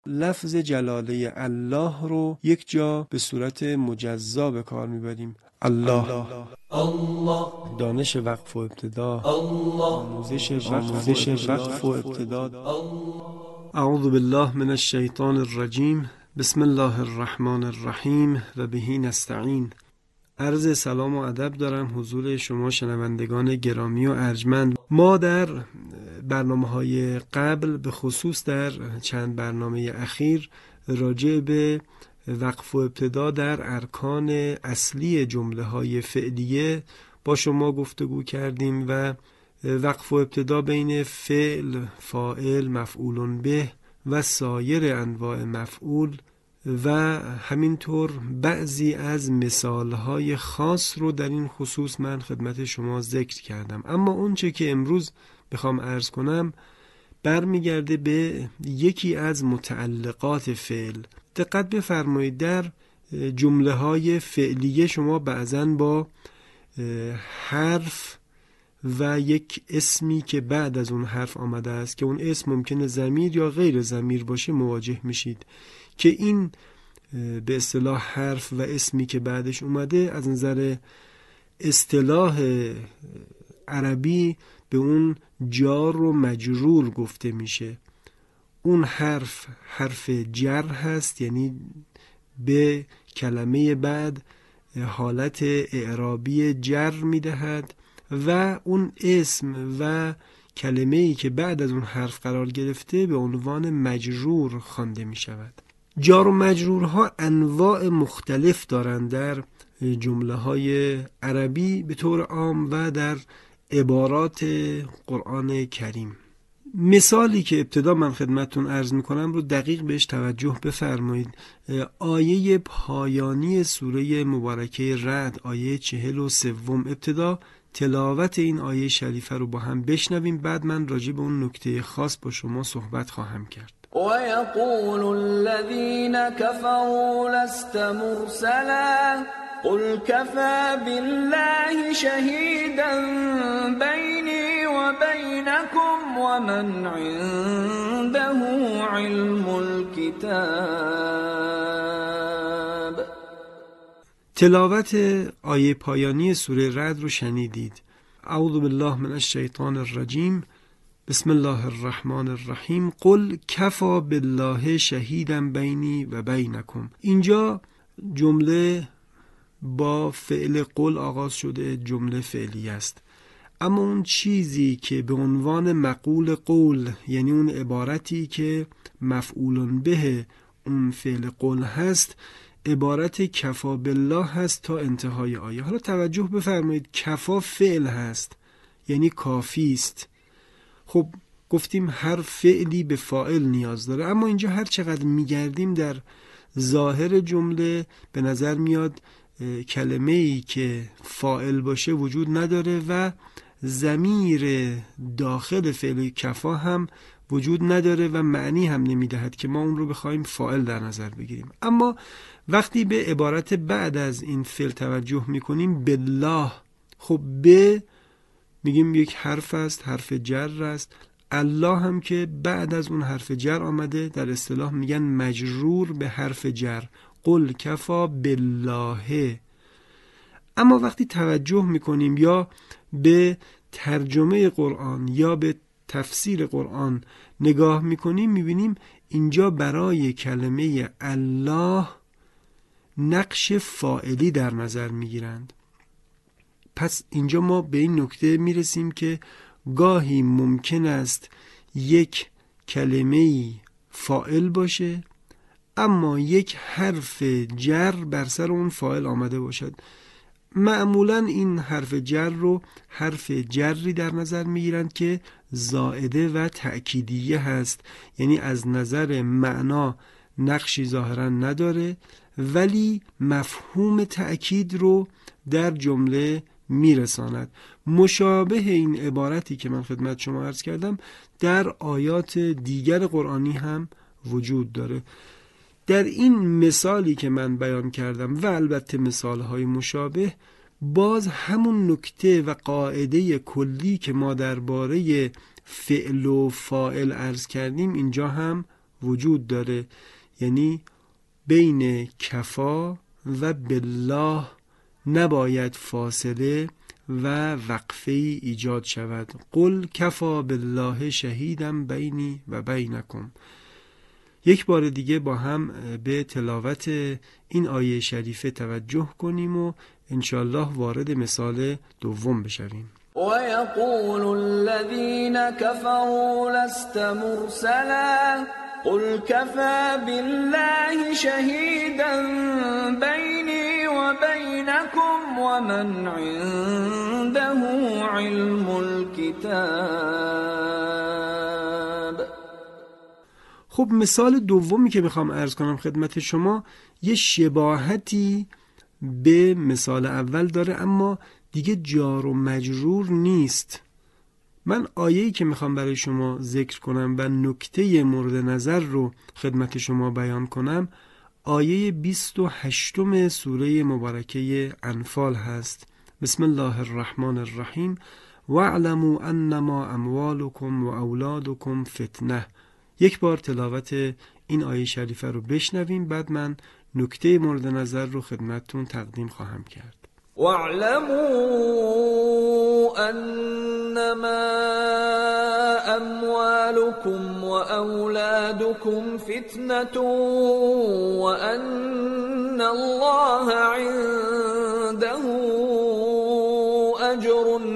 لفظ جلاله الله رو یک جا به صورت مجزا به کار میبریم. الله، دانش وقف و ابتدا، آموزش وقف و ابتدا. اعوذ بالله من الشیطان الرجیم. بسم الله الرحمن الرحیم و بهی نستعین. عرض سلام و ادب دارم حضور شما شنوندگان گرامی و ارجمند. ما در برنامه‌های قبل به خصوص در چند برنامه اخیر راجع به وقف و ابتدا در ارکان اصلی جمله‌های فعلیه با شما گفتگو کردیم و وقف و ابتدا بین فعل، فاعل، مفعول به و سایر انواع مفعول و همینطور بعضی از مثالهای خاص رو در این خصوص من خدمت شما ذکر کردم. اما اون چه که امروز بخوام عرض کنم برمیگرده به یکی از متعلقات فعل. دقت بفرمایید در جمله های فعلیه شما بعضاً با حرف و یک اسمی که بعد از اون حرف آمده است که اون اسم ممکنه ضمیر یا غیر ضمیر باشه مواجه میشید که این به اصطلاح حرف و اسمی که بعدش اومده از نظر اصطلاح عربی به اون جار و مجرور گفته میشه. اون حرف جر هست، یعنی به کلمه بعد حالت اعرابی جر میدهد و اون اسم و کلمه‌ای که بعد از اون حرف قرار گرفته به عنوان مجرور خوانده می شود. جار و مجرورها انواع مختلف دارند در جمله های عربی به طور عام و در عبارات قرآن کریم. مثالی که ابتدا من خدمتتون عرض می کنم رو دقیق بهش توجه بفرمایید. آیه پایانی سوره مبارکه رعد، آیه 43. ابتدا تلاوت این آیه شریفه رو با هم بشنویم، بعد من راجع به اون نکته خاص با شما صحبت خواهم کرد. وَيَقُولُ الَّذِينَ كَفَرُوا لَسْتَ مُرْسَلًا قُلْ كَفَى بِاللَّهِ شَهِيدًا بَيْنِي وَبَيْنَكُمْ وَمَنْ عِندَهُ عِلْمُ الْكِتَابِ. تلاوت آیه پایانی سوره رعد رو شنیدید. اعوذ بالله من الشیطان الرجیم. بسم الله الرحمن الرحیم. قل کفا بالله شهیدا بینی و بینکم. اینجا جمله با فعل قل آغاز شده، جمله فعلی است. اما اون چیزی که به عنوان مقول قول، یعنی اون عبارتی که مفعول به اون فعل قل هست، عبارت کفا بالله هست تا انتهای آیه. حالا توجه بفرمایید، کفا فعل هست یعنی کافی است. خب گفتیم هر فعلی به فاعل نیاز داره، اما اینجا هر چقدر میگردیم در ظاهر جمله به نظر میاد کلمه‌ای که فاعل باشه وجود نداره و ضمیر داخل فعل کفا هم وجود نداره و معنی هم نمیدهد که ما اون رو بخوایم فاعل در نظر بگیریم. اما وقتی به عبارت بعد از این فعل توجه میکنیم، بالله، خب به میگیم یک حرف است، حرف جر است. الله هم که بعد از اون حرف جر آمده، در اصطلاح میگن مجرور به حرف جر. قل کفا بالله. اما وقتی توجه میکنیم یا به ترجمه قرآن یا به تفسیر قرآن نگاه میکنیم، میبینیم اینجا برای کلمه الله نقش فاعلی در نظر میگیرند. پس اینجا ما به این نکته میرسیم که گاهی ممکن است یک کلمه فاعل باشه اما یک حرف جر بر سر اون فاعل آمده باشد. معمولا این حرف جر رو حرف جری در نظر میگیرند که زائده و تأکیدیه هست، یعنی از نظر معنا نقشی ظاهرا نداره ولی مفهوم تأکید رو در جمله میرساند. مشابه این عبارتی که من خدمت شما عرض کردم در آیات دیگر قرآنی هم وجود داره. در این مثالی که من بیان کردم و البته مثالهای مشابه، باز همون نکته و قاعده کلی که ما درباره فعل و فاعل عرض کردیم اینجا هم وجود داره، یعنی بین کفا و بالله نباید فاصله و وقفه ایجاد شود. قل کفا بالله شهیدا بینی و بینکم. یک بار دیگه با هم به تلاوت این آیه شریفه توجه کنیم و انشالله وارد مثال دوم بشویم. وَيَقُولُ الَّذِينَ كَفَرُوا لَسْتَ مُرْسَلًا قُلْ كَفَى بِاللَّهِ شَهِيدًا بَيْنِي وَبَيْنَكُمْ وَمَنْ عِندَهُ عِلْمُ الْكِتَابِ. خب مثال دومی که میخوام عرض کنم خدمت شما یه شباهتی به مثال اول داره، اما دیگه جار و مجرور نیست. من آیه‌ای که میخوام برای شما ذکر کنم و نکته مورد نظر رو خدمت شما بیان کنم آیه 28 سوره مبارکه انفال هست. بسم الله الرحمن الرحیم واعلموا انما اموالکم و اولادکم فتنه. یک بار تلاوت این آیه شریفه رو بشنویم، بعد من نکته مورد نظر رو خدمتتون تقدیم خواهم کرد. وَاعْلَمُوا أَنَّمَا أَمْوَالُكُمْ وَأَوْلَادُكُمْ فِتْنَةٌ وَأَنَّ اللَّهَ عِندَهُ أَجْرٌ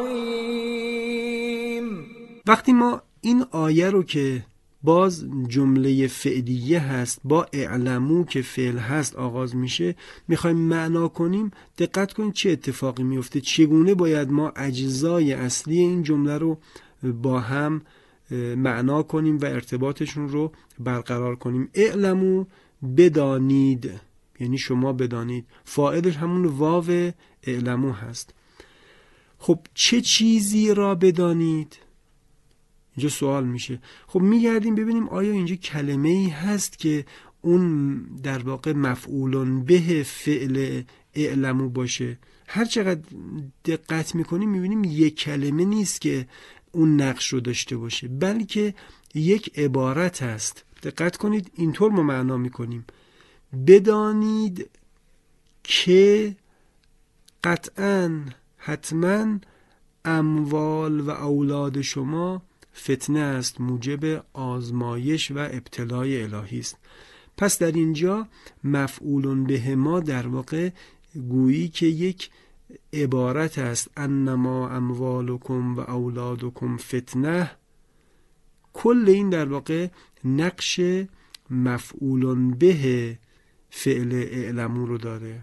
عَظِيمٌ. وقتی ما این آیه رو که باز جمله فعلیه هست با اعلمو که فعل هست آغاز میشه میخوایم معنا کنیم، دقت کنید چه اتفاقی میفته، چگونه باید ما اجزای اصلی این جمله رو با هم معنا کنیم و ارتباطشون رو برقرار کنیم. اعلمو بدانید، یعنی شما بدانید، فاعلش همون واو اعلمو هست. خب چه چیزی را بدانید؟ اینجا سوال میشه. خب میگردیم ببینیم آیا اینجا کلمه ای هست که اون در واقع مفعولن به فعل اعلمو باشه. هر چقدر دقت میکنیم میبینیم یک کلمه نیست که اون نقش رو داشته باشه، بلکه یک عبارت هست. دقت کنید اینطور ما معنا میکنیم بدانید که قطعاً حتماً اموال و اولاد شما فتنه است، موجب آزمایش و ابتلای الهی است. پس در اینجا مفعول به ما در واقع گویی که یک عبارت است، انما اموالکم و اولادکم فتنه. کل این در واقع نقش مفعول به فعل اعلمو رو داره.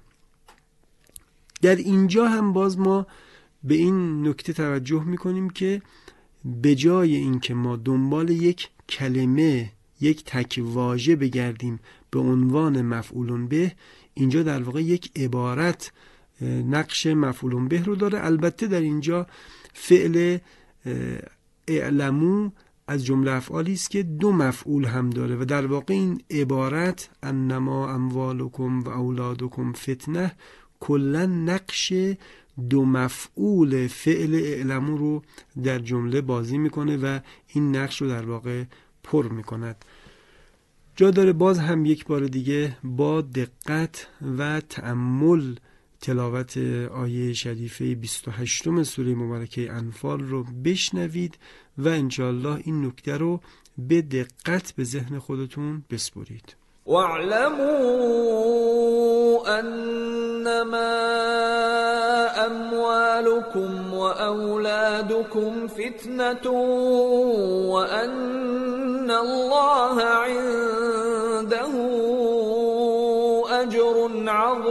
در اینجا هم باز ما به این نکته توجه میکنیم که به جای اینکه ما دنبال یک کلمه، یک تک واژه بگردیم به عنوان مفعول به، اینجا در واقع یک عبارت نقش مفعول به رو داره. البته در اینجا فعل اعلمو از جمله افعالی است که دو مفعول هم داره و در واقع این عبارت انما اموالکم و اولادکم فتنه کلا نقش دو مفعول فعل اعلمو رو در جمله بازی میکنه و این نقش رو در واقع پر میکند. جا داره باز هم یک بار دیگه با دقت و تأمل تلاوت آیه شریفه 28 سوره مبارکه انفال رو بشنوید و انشاءالله این نکته رو به دقت به ذهن خودتون بسپرید. وَاعْلَمُوا أَنَّمَا أَمْوَالُكُمْ وَأَوْلَادُكُمْ فِتْنَةٌ وَأَنَّ اللَّهَ عِندَهُ أَجْرٌ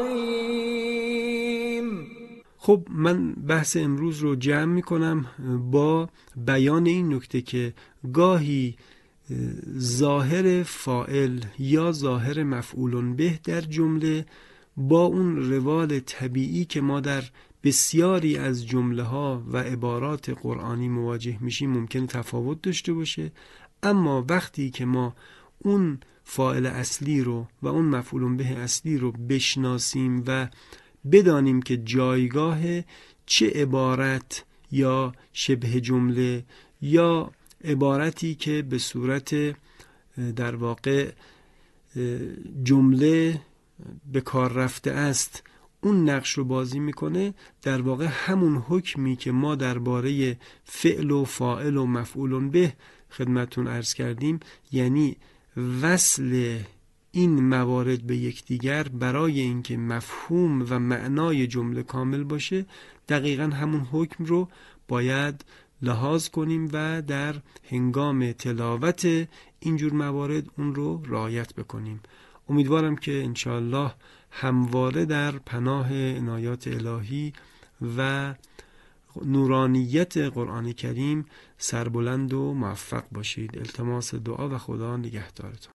عَظِيمٌ. خب من بحث امروز رو جمع میکنم با بیان این نکته که گاهی ظاهر فاعل یا ظاهر مفعول به در جمله با اون روال طبیعی که ما در بسیاری از جمله ها و عبارات قرآنی مواجه میشیم ممکن تفاوت داشته باشه، اما وقتی که ما اون فاعل اصلی رو و اون مفعول به اصلی رو بشناسیم و بدانیم که جایگاه چه عبارت یا شبه جمله یا عبارتی که به صورت در واقع جمله به کار رفته است اون نقش رو بازی میکنه، در واقع همون حکمی که ما درباره فعل و فاعل و مفعول به خدمتون عرض کردیم، یعنی وصل این موارد به یکدیگر برای اینکه مفهوم و معنای جمله کامل باشه، دقیقاً همون حکم رو باید لحاظ کنیم و در هنگام تلاوت اینجور موارد اون رو رعایت بکنیم. امیدوارم که انشاءالله همواره در پناه عنایات الهی و نورانیت قرآن کریم سربلند و موفق باشید. التماس دعا و خدا نگهدارتون.